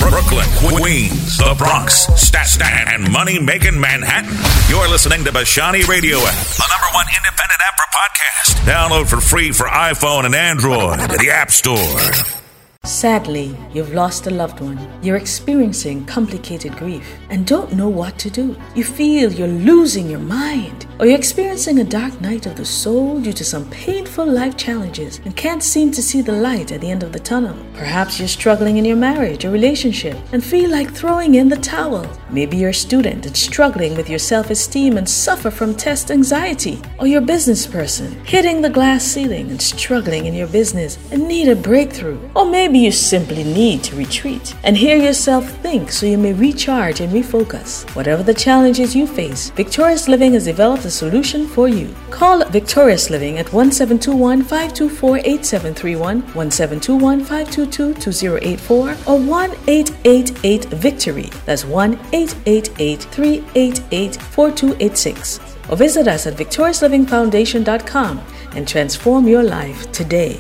Brooklyn, Queens, the Bronx, Staten, and money-making Manhattan. You're listening to Bashani Radio app, the #1 independent app for podcasts. Download for free for iPhone and Android at the App Store. Sadly, you've lost a loved one. You're experiencing complicated grief and don't know what to do. You feel you're losing your mind, or you're experiencing a dark night of the soul due to some painful life challenges and can't seem to see the light at the end of the tunnel. Perhaps you're struggling in your marriage or relationship and feel like throwing in the towel. Maybe you're a student and struggling with your self-esteem and suffer from test anxiety, or you're a business person hitting the glass ceiling and struggling in your business and need a breakthrough. Or maybe you simply need to retreat and hear yourself think so you may recharge and refocus. Whatever the challenges you face, Victorious Living has developed a solution for you. Call Victorious Living at 1721-524-8731, 1721-522-2084, or 1-888-VICTORY. That's 1-888-388-4286. Or visit us at victoriouslivingfoundation.com and transform your life today.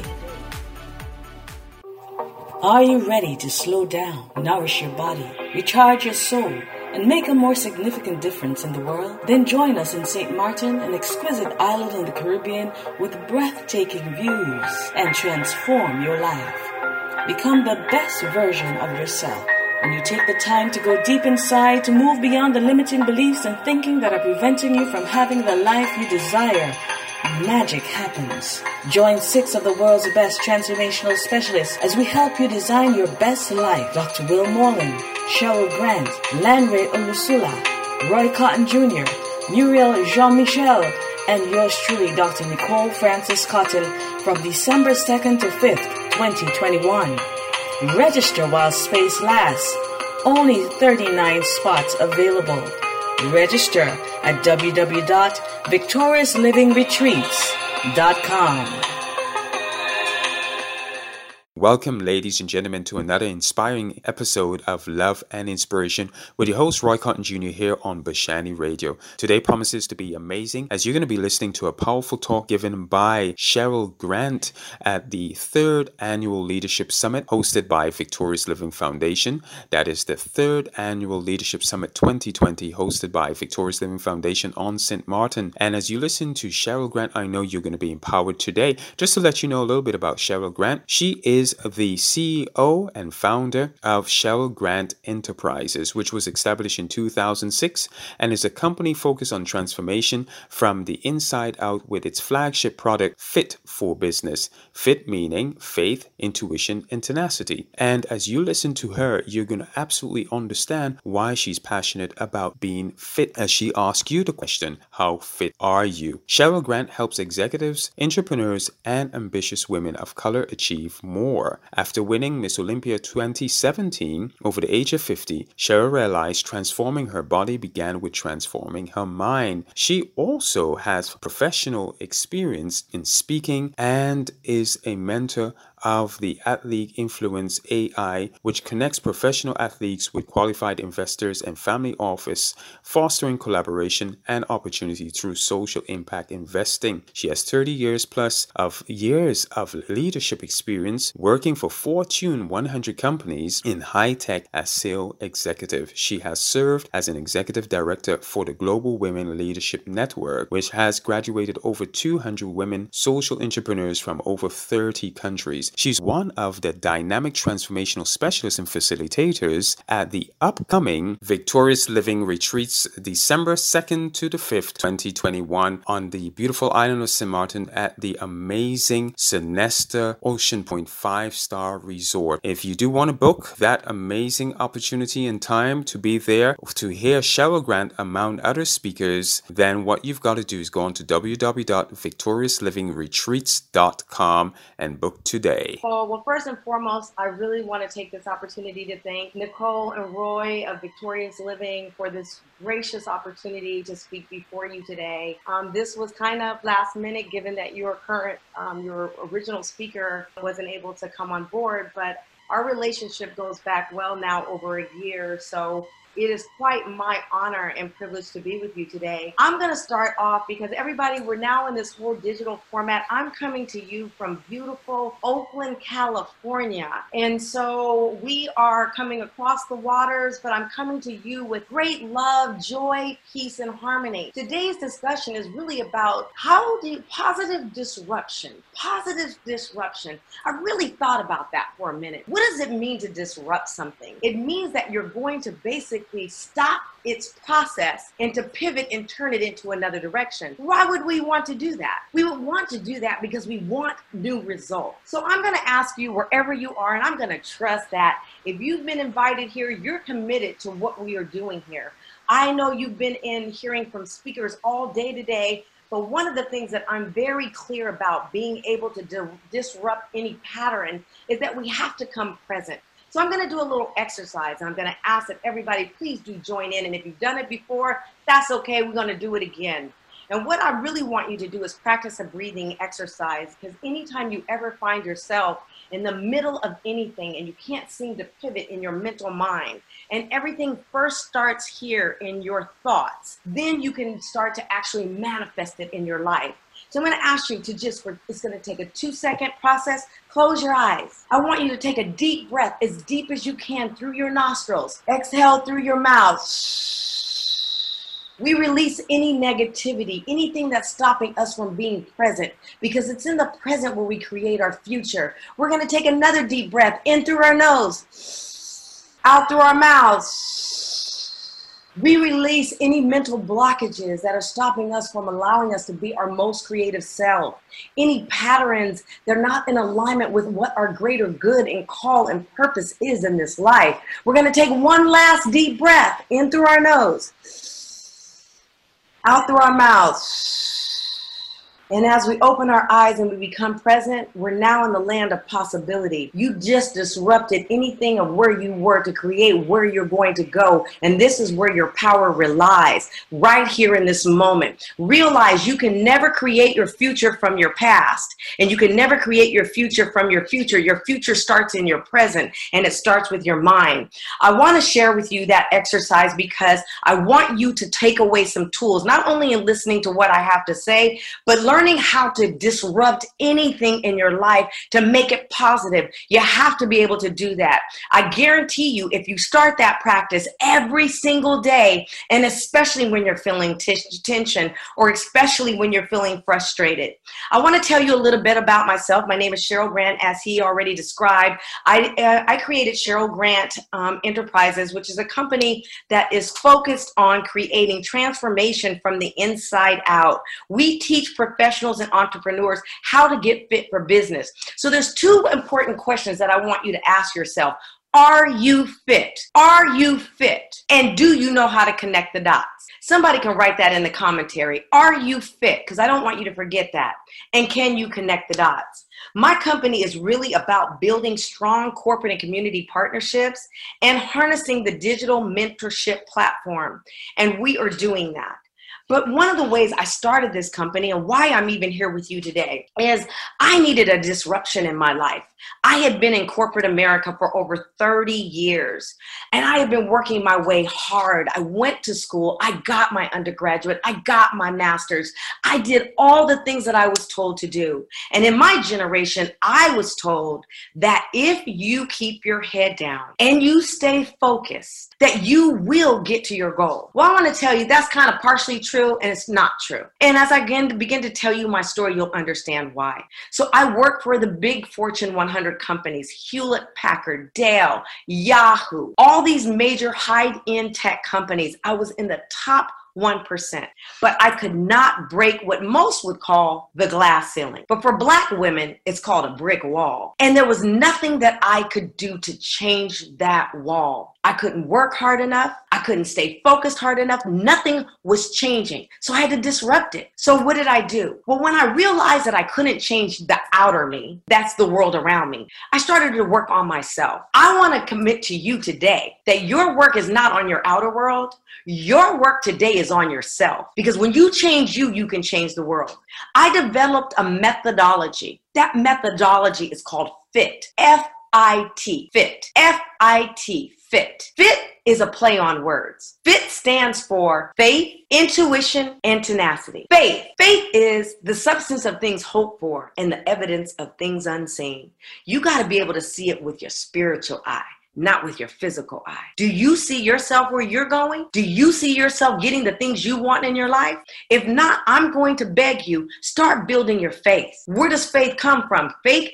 Are you ready to slow down, nourish your body, recharge your soul, and make a more significant difference in the world? Then join us in St. Martin, an exquisite island in the Caribbean with breathtaking views, and transform your life. Become the best version of yourself when you take the time to go deep inside, to move beyond the limiting beliefs and thinking that are preventing you from having the life you desire. Magic happens. Join 6 of the world's best transformational specialists as we help you design your best life. Dr. Will Morland, Cheryl Grant, Lanre Olusula, Roy Cotton Jr., Muriel Jean-Michel, and yours truly, Dr. Nicole Francis Cotton, from December 2nd to 5th, 2021. Register while space lasts. Only 39 spots available. Register at www.victoriouslivingretreats.com. Welcome, ladies and gentlemen, to another inspiring episode of Love and Inspiration with your host, Roy Cotton Jr. here on Bashani Radio. Today promises to be amazing as you're going to be listening to a powerful talk given by Cheryl Grant at the 3rd Annual Leadership Summit hosted by Victorious Living Foundation. That is the 3rd Annual Leadership Summit 2020 hosted by Victorious Living Foundation on St. Martin. And as you listen to Cheryl Grant, I know you're going to be empowered today. Just to let you know a little bit about Cheryl Grant, she is the CEO and founder of Cheryl Grant Enterprises, which was established in 2006 and is a company focused on transformation from the inside out with its flagship product, Fit for Business. Fit meaning faith, intuition, and tenacity. And as you listen to her, you're going to absolutely understand why she's passionate about being fit as she asks you the question, how fit are you? Cheryl Grant helps executives, entrepreneurs, and ambitious women of color achieve more. After winning Miss Olympia 2017 over the age of 50, Cheryl realized transforming her body began with transforming her mind. She also has professional experience in speaking and is a mentor of the Athlete Influence AI, which connects professional athletes with qualified investors and family office, fostering collaboration and opportunity through social impact investing. She has 30 years plus of years of leadership experience working for Fortune 100 companies in high tech as sales executive. She has served as an executive director for the Global Women Leadership Network, which has graduated over 200 women social entrepreneurs from over 30 countries. She's one of the dynamic transformational specialists and facilitators at the upcoming Victorious Living Retreats, December 2nd to the 5th, 2021, on the beautiful island of St. Martin at the amazing Sonesta Ocean Point 5-star resort. If you do want to book that amazing opportunity and time to be there to hear Cheryl Grant among other speakers, then what you've got to do is go on to www.victoriouslivingretreats.com and book today. Well, first and foremost, I really want to take this opportunity to thank Nicole and Roy of Victorious Living for this gracious opportunity to speak before you today. This was kind of last minute, given that your original speaker wasn't able to come on board, but our relationship goes back well now over a year. So It is quite my honor and privilege to be with you today. I'm going to start off because everybody, we're now in this whole digital format. I'm coming to you from beautiful Oakland, California. And so we are coming across the waters, but I'm coming to you with great love, joy, peace, and harmony. Today's discussion is really about positive disruption. Positive disruption. I really thought about that for a minute. What does it mean to disrupt something? It means that you're going to basically stop its process and to pivot and turn it into another direction. Why would we want to do that? We would want to do that because we want new results. So I'm going to ask you wherever you are, and I'm going to trust that if you've been invited here, you're committed to what we are doing here. I know you've been in hearing from speakers all day today, but one of the things that I'm very clear about being able to disrupt any pattern is that we have to come present. So I'm going to do a little exercise. I'm going to ask that everybody please do join in. And if you've done it before, that's okay. We're going to do it again. And what I really want you to do is practice a breathing exercise, because anytime you ever find yourself in the middle of anything and you can't seem to pivot in your mental mind, and everything first starts here in your thoughts, then you can start to actually manifest it in your life. So I'm going to ask you to it's going to take a 2-second process. Close your eyes. I want you to take a deep breath, as deep as you can through your nostrils. Exhale through your mouth. We release any negativity, anything that's stopping us from being present, because it's in the present where we create our future. We're going to take another deep breath in through our nose, out through our mouths. We release any mental blockages that are stopping us from allowing us to be our most creative self. Any patterns, they're not in alignment with what our greater good and call and purpose is in this life. We're going to take one last deep breath in through our nose, out through our mouths. And as we open our eyes and we become present, we're now in the land of possibility. You just disrupted anything of where you were to create where you're going to go. And this is where your power relies, right here in this moment. Realize you can never create your future from your past, and you can never create your future from your future. Your future starts in your present, and it starts with your mind. I want to share with you that exercise because I want you to take away some tools, not only in listening to what I have to say, but learning how to disrupt anything in your life to make it positive. You have to be able to do that. I guarantee you, if you start that practice every single day, and especially when you're feeling tension, or especially when you're feeling frustrated. I want to tell you a little bit about myself. My name is Cheryl Grant, as he already described. I created Cheryl Grant Enterprises, which is a company that is focused on creating transformation from the inside out. We teach professionals and entrepreneurs how to get fit for business. So there's 2 important questions that I want you to ask yourself. Are you fit? Are you fit? And do you know how to connect the dots? Somebody can write that in the commentary. Are you fit? Because I don't want you to forget that. And can you connect the dots? My company is really about building strong corporate and community partnerships and harnessing the digital mentorship platform. And we are doing that. But one of the ways I started this company and why I'm even here with you today is I needed a disruption in my life. I had been in corporate America for over 30 years, and I had been working my way hard. I went to school. I got my undergraduate. I got my master's. I did all the things that I was told to do. And in my generation, I was told that if you keep your head down and you stay focused, that you will get to your goal. Well, I want to tell you that's kind of partially true, and it's not true. And as I begin to tell you my story, you'll understand why. So I worked for the big Fortune 100 companies, Hewlett-Packard, Dell, Yahoo, all these major high-end tech companies. I was in the top 1%. But I could not break what most would call the glass ceiling. But for Black women, it's called a brick wall. And there was nothing that I could do to change that wall. I couldn't work hard enough. I couldn't stay focused hard enough. Nothing was changing. So I had to disrupt it. So what did I do? Well, when I realized that I couldn't change the outer me, that's the world around me, I started to work on myself. I want to commit to you today that your work is not on your outer world. Your work today is on yourself. Because when you change you, you can change the world. I developed a methodology. That methodology is called FIT. F-I-T, FIT. F-I-T, fit. Fit is a play on words. FIT stands for faith, intuition, and tenacity. Faith. Faith is the substance of things hoped for and the evidence of things unseen. You got to be able to see it with your spiritual eye, not with your physical eye. Do you see yourself where you're going? Do you see yourself getting the things you want in your life? If not, I'm going to beg you, start building your faith. Where does faith come from? Faith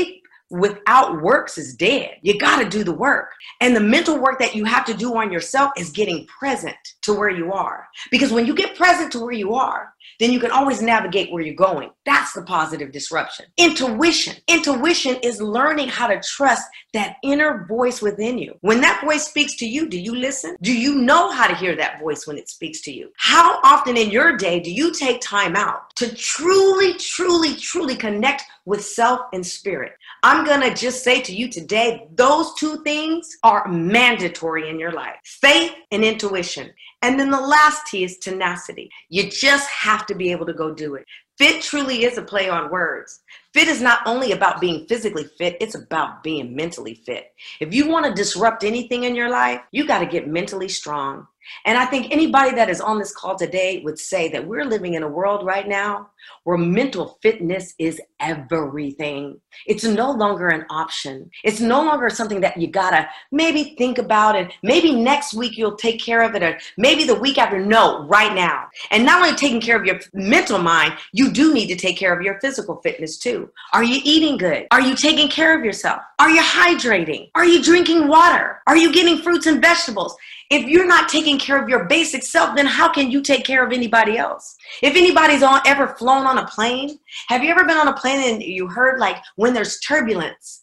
without works is dead. You got to do the work. And the mental work that you have to do on yourself is getting present to where you are. Because when you get present to where you are, then you can always navigate where you're going. That's the positive disruption. Intuition. Intuition is learning how to trust that inner voice within you. When that voice speaks to you, do you listen? Do you know how to hear that voice when it speaks to you? How often in your day do you take time out to truly, truly, truly connect with self and spirit? I'm going to just say to you today, those two things are mandatory in your life. Faith and intuition. And then the last T is tenacity. You just have to be able to go do it. Fit truly is a play on words. Fit is not only about being physically fit, it's about being mentally fit. If you want to disrupt anything in your life, you got to get mentally strong. And I think anybody that is on this call today would say that we're living in a world right now where mental fitness is everything. It's no longer an option. It's no longer something that you gotta maybe think about, and maybe next week you'll take care of it, or maybe the week after. No, right now. And not only taking care of your mental mind, you do need to take care of your physical fitness too. Are you eating good? Are you taking care of yourself? Are you hydrating? Are you drinking water? Are you getting fruits and vegetables? If you're not taking care of your basic self, then how can you take care of anybody else? If anybody's ever flown on a plane, have you ever been on a plane and you heard like when there's turbulence,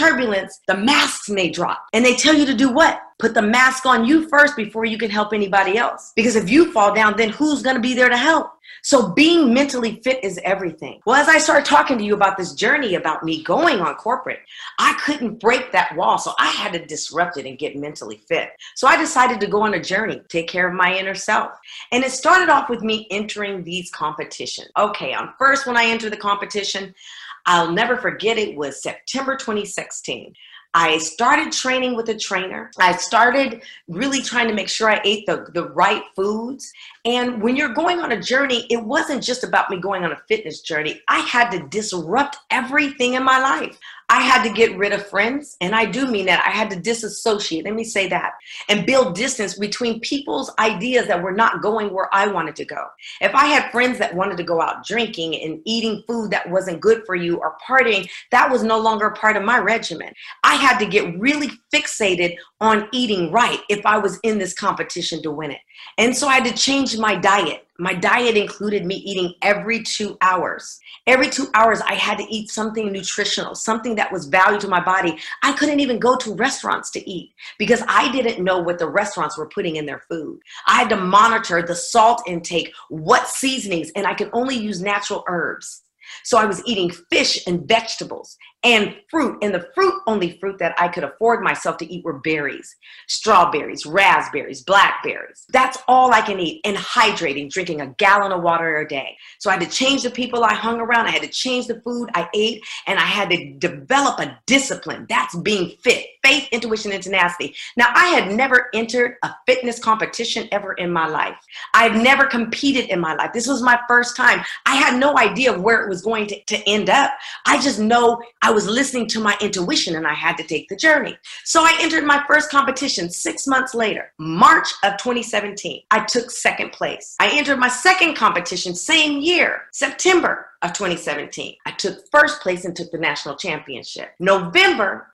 the masks may drop, and they tell you to do what? Put the mask on you first before you can help anybody else. Because if you fall down, then who's going to be there to help? So being mentally fit is everything. Well, as I started talking to you about this journey about me going on corporate, I couldn't break that wall. So I had to disrupt it and get mentally fit. So I decided to go on a journey, take care of my inner self. And it started off with me entering these competitions. Okay, first when I entered the competition, I'll never forget, it was September 2016. I started training with a trainer. I started really trying to make sure I ate the right foods. And when you're going on a journey, it wasn't just about me going on a fitness journey. I had to disrupt everything in my life. I had to get rid of friends, and I do mean that. I had to disassociate, let me say that, and build distance between people's ideas that were not going where I wanted to go. If I had friends that wanted to go out drinking and eating food that wasn't good for you or partying, that was no longer a part of my regimen. I had to get really fixated on eating right if I was in this competition to win it. And so I had to change my diet. My diet included me eating every 2 hours. Every 2 hours, I had to eat something nutritional, something that was value to my body. I couldn't even go to restaurants to eat because I didn't know what the restaurants were putting in their food. I had to monitor the salt intake, what seasonings, and I could only use natural herbs. So I was eating fish and vegetables and fruit, and the only fruit that I could afford myself to eat were berries, strawberries, raspberries, blackberries. That's all I can eat, and hydrating, drinking a gallon of water a day. So I had to change the people I hung around. I had to change the food I ate, and I had to develop a discipline. That's being fit, faith, intuition, and tenacity. Now, I had never entered a fitness competition ever in my life. I've never competed in my life. This was my first time. I had no idea where it was going to end up. I just know I was listening to my intuition, and I had to take the journey. So I entered my first competition 6 months later, March of 2017. I took second place. I entered my second competition same year, September of 2017. I took first place and took the national championship. November,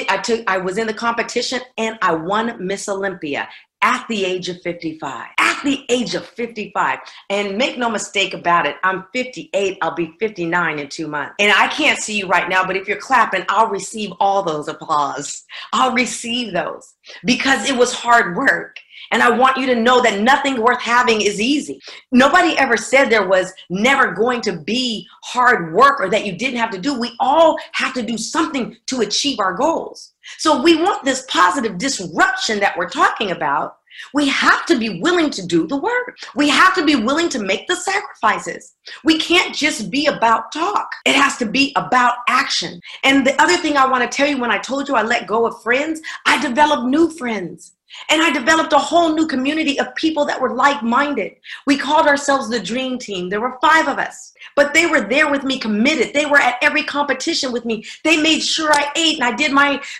I was in the competition and I won Miss Olympia at the age of 55. At the age of 55. And make no mistake about it, I'm 58. I'll be 59 in 2 months. And I can't see you right now, but if you're clapping, I'll receive all those applause. I'll receive those because it was hard work. And I want you to know that nothing worth having is easy. Nobody ever said there was never going to be hard work or that you didn't have to do. We all have to do something to achieve our goals. So we want this positive disruption that we're talking about. We have to be willing to do the work. We have to be willing to make the sacrifices. We can't just be about talk. It has to be about action. And the other thing I want to tell you, when I told you I let go of friends, I developed new friends. And I developed a whole new community of people that were like-minded. We called ourselves the Dream Team. There were 5 of us, but they were there with me, committed. They were at every competition with me. They made sure I ate, and I did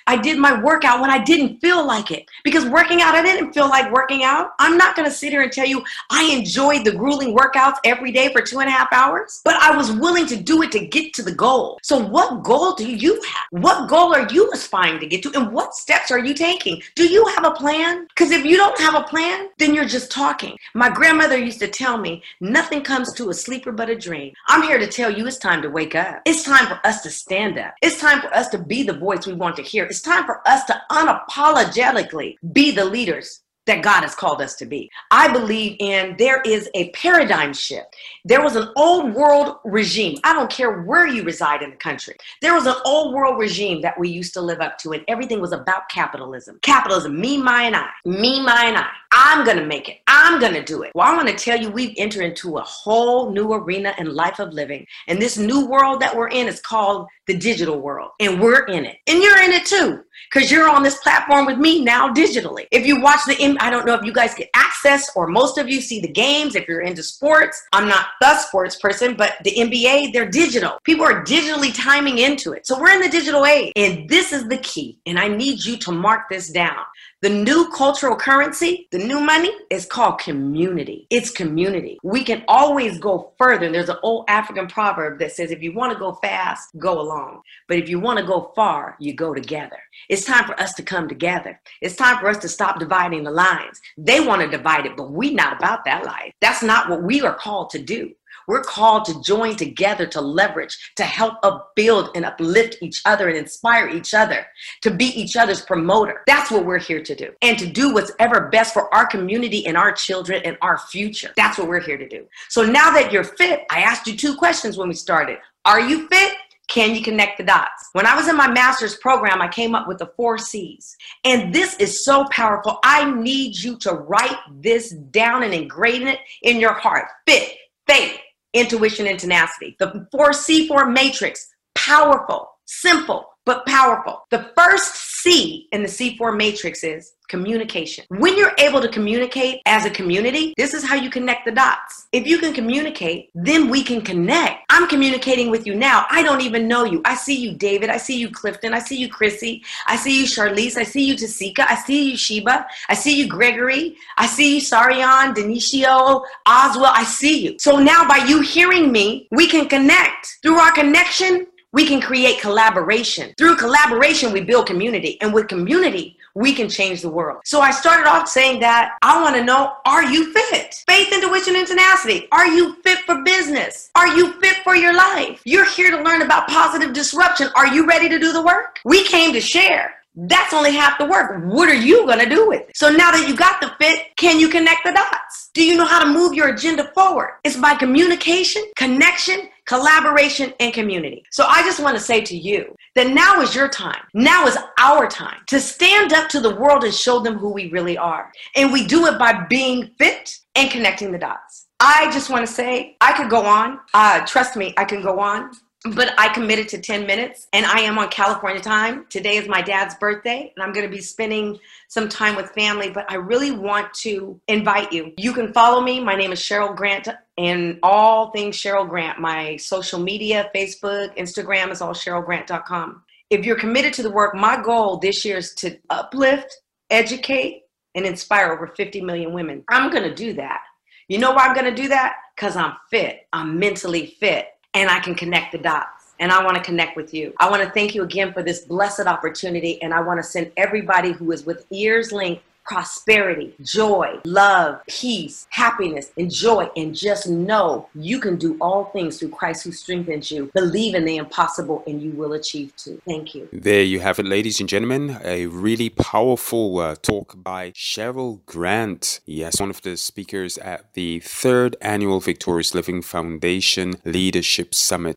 my workout when I didn't feel like it. Because working out, I didn't feel like working out. I'm not going to sit here and tell you I enjoyed the grueling workouts every day for 2.5 hours, but I was willing to do it to get to the goal. So what goal do you have? What goal are you aspiring to get to? And what steps are you taking? Do you have a plan? Because if you don't have a plan, then you're just talking. My grandmother used to tell me, nothing comes to a sleeper but a dream. I'm here to tell you it's time to wake up. It's time for us to stand up. It's time for us to be the voice we want to hear. It's time for us to unapologetically be the leaders that God has called us to be. I believe there is a paradigm shift. There was an old world regime. I don't care where you reside in the country. There was an old world regime that we used to live up to, and everything was about capitalism. Capitalism, me, my, and I. Me, my, and I. I'm going to make it. I'm going to do it. Well, I want to tell you, we've entered into a whole new arena and life of living. And this new world that we're in is called the digital world. And we're in it. And you're in it too, because you're on this platform with me now digitally. If you watch I don't know if you guys get access, or most of you see the games, if you're into sports. I'm not the sports person, but the NBA, they're digital. People are digitally timing into it. So we're in the digital age. And this is the key. And I need you to mark this down. The new cultural currency, the new money, is called community. It's community. We can always go further. There's an old African proverb that says, if you want to go fast, go along. But if you want to go far, you go together. It's time for us to come together. It's time for us to stop dividing the lines. They want to divide it, but we're not about that life. That's not what we are called to do. We're called to join together, to leverage, to help upbuild and uplift each other and inspire each other, to be each other's promoter. That's what we're here to do. And to do what's ever best for our community and our children and our future. That's what we're here to do. So now that you're fit, I asked you 2 questions when we started. Are you fit? Can you connect the dots? When I was in my master's program, I came up with the 4 C's. And this is so powerful. I need you to write this down and ingrain it in your heart. Fit, faith, intuition, and tenacity. The 4C4 matrix, powerful, simple, but powerful. The first C in the C4 matrix is communication. When you're able to communicate as a community, this is how you connect the dots. If you can communicate, then we can connect. I'm communicating with you now. I don't even know you. I see you, David. I see you, Clifton. I see you, Chrissy. I see you, Charlize. I see you, Tasika. I see you, Sheba. I see you, Gregory. I see you, Sarian, Denisio, Oswell. I see you. So now by you hearing me, we can connect. Through our connection, we can create collaboration. Through collaboration, we build community. And with community, we can change the world. So I started off saying that I want to know, are you fit? Faith, intuition, and tenacity. Are you fit for business? Are you fit for your life? You're here to learn about positive disruption. Are you ready to do the work? We came to share. That's only half the work. What are you going to do with it? So now that you got the fit, can you connect the dots? Do you know how to move your agenda forward? It's by communication, connection, collaboration, and community. So I just want to say to you that now is your time. Now is our time to stand up to the world and show them who we really are. And we do it by being fit and connecting the dots. I just want to say I could go on. Trust me, I can go on. But I committed to 10 minutes, and I am on California time. Today is my dad's birthday, and I'm going to be spending some time with family, but I really want to invite you. You can follow me. My name is Cheryl Grant, and all things Cheryl Grant. My social media, Facebook, Instagram is all CherylGrant.com. If you're committed to the work, my goal this year is to uplift, educate, and inspire over 50 million women. I'm going to do that. You know why I'm going to do that? Because I'm fit. I'm mentally fit. And I can connect the dots. And I want to connect with you. I want to thank you again for this blessed opportunity. And I want to send everybody who is with ears linked prosperity, joy, love, peace, happiness, and joy. And just know you can do all things through Christ who strengthens you. Believe in the impossible and you will achieve too. Thank you. There you have it, ladies and gentlemen. A really powerful talk by Cheryl Grant. Yes, one of the speakers at the 3rd Annual Victorious Living Foundation Leadership Summit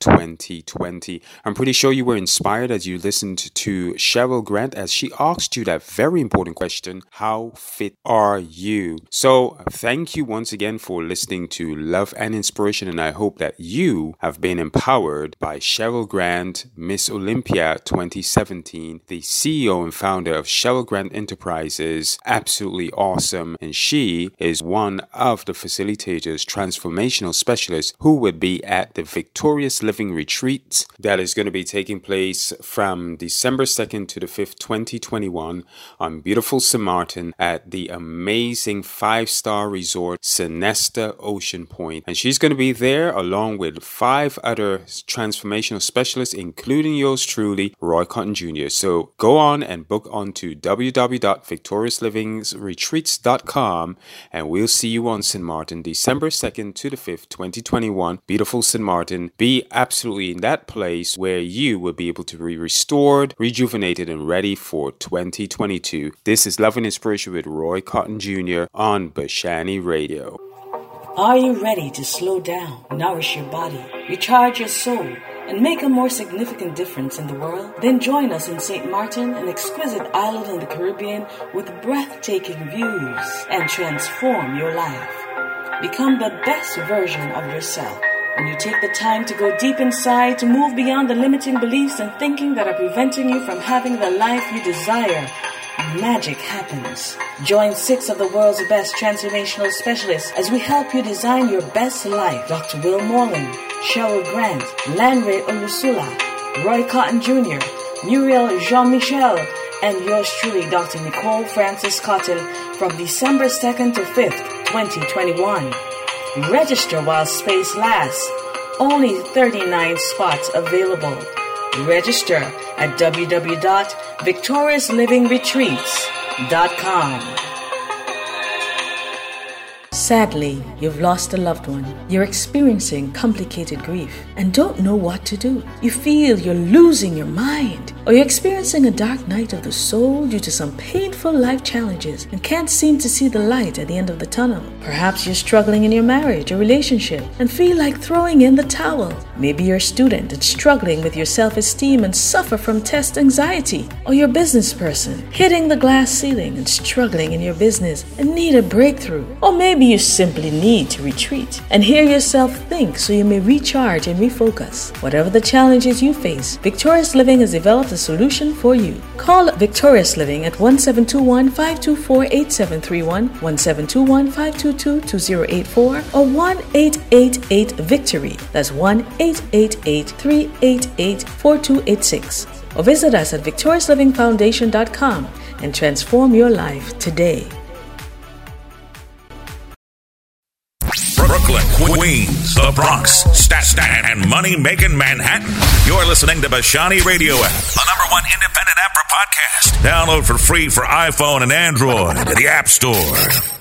2020. I'm pretty sure you were inspired as you listened to Cheryl Grant as she asked you that very important question: how how fit are you? So thank you once again for listening to Love and Inspiration, and I hope that you have been empowered by Cheryl Grant, Miss Olympia 2017, the CEO and founder of Cheryl Grant Enterprises. Absolutely awesome. And she is one of the facilitators, transformational specialists, who would be at the Victorious Living Retreat that is going to be taking place from December 2nd to the 5th, 2021 on beautiful St. Martin at the amazing 5-star resort Sonesta Ocean Point. And she's going to be there along with 5 other transformational specialists, including yours truly, Roy Cotton Jr. So go on and book onto www.victoriouslivingretreats.com, and we'll see you on St. Martin, December 2nd to the 5th, 2021. Beautiful St. Martin. Be absolutely in that place where you will be able to be restored, rejuvenated, and ready for 2022. This is Love and Inspiration with Roy Cotton Jr. on Bashani Radio. Are you ready to slow down, nourish your body, recharge your soul, and make a more significant difference in the world? Then join us in St. Martin, an exquisite island in the Caribbean with breathtaking views, and transform your life. Become the best version of yourself when you take the time to go deep inside, to move beyond the limiting beliefs and thinking that are preventing you from having the life you desire. Magic happens. Join 6 of the world's best transformational specialists as we help you design your best life. Dr. Will Moreland, Cheryl Grant, Lanre Olusula, Roy Cotton Jr., Muriel Jean-Michel, and yours truly, Dr. Nicole Francis Cotton, from December 2nd to 5th, 2021. Register while space lasts. Only 39 spots available. Register at www.victoriouslivingretreats.com. Sadly, you've lost a loved one. You're experiencing complicated grief and don't know what to do. You feel you're losing your mind, or you're experiencing a dark night of the soul due to some painful life challenges and can't seem to see the light at the end of the tunnel. Perhaps you're struggling in your marriage or relationship and feel like throwing in the towel. Maybe you're a student and struggling with your self-esteem and suffer from test anxiety. Or you're a business person hitting the glass ceiling and struggling in your business and need a breakthrough. Or maybe you simply need to retreat and hear yourself think so you may recharge and refocus. Whatever the challenges you face, Victorious Living has developed a solution for you. Call Victorious Living at 1721-524-8731, 1721-522-2084, or 1-888-VICTORY. That's 1-888-388-4286. Or visit us at victoriouslivingfoundation.com and transform your life today. Brooklyn, Queens, the Bronx, Staten, and money-making Manhattan. You're listening to Bashani Radio app, the #1 independent app for podcasts. Download for free for iPhone and Android at the App Store.